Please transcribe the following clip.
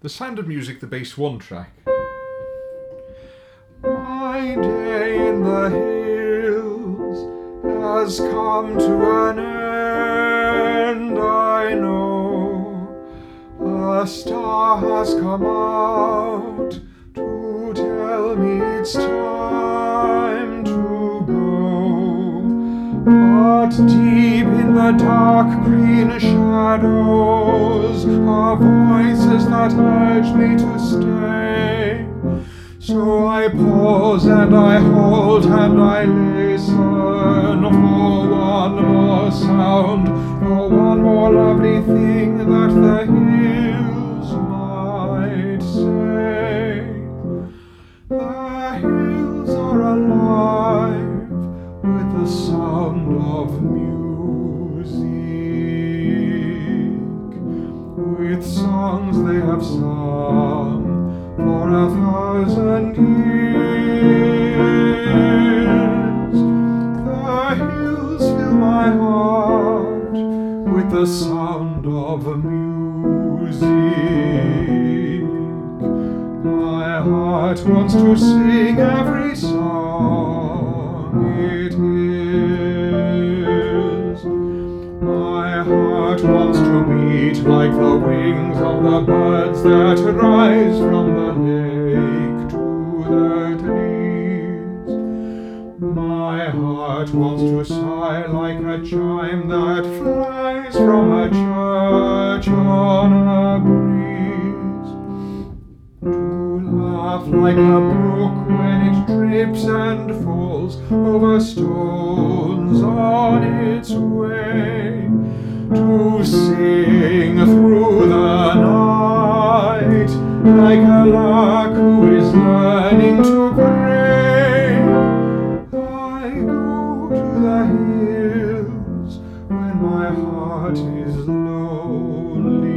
The Sound of Music, the Bass 1 track. My day in the hills has come to an end, I know. A star has come out to tell me it's time to go. But deep in the dark green shadows are voices that urge me to stay. So I pause and I hold and I listen for one more sound, for one more lovely thing that the hills might say. The hills are alive with the sound of music, with songs they have sung for 1,000 years. The hills fill my heart with the sound of music. My heart wants to sing every song it hears. My heart wants to beat like the wings of the birds that rise from the lake to the trees. My heart wants to sigh like a chime that flies from a church on a breeze, to laugh like a brook when it drips and falls over stones on its way, to sing through the night like a lark who is learning to pray. I go to the hills when my heart is lonely.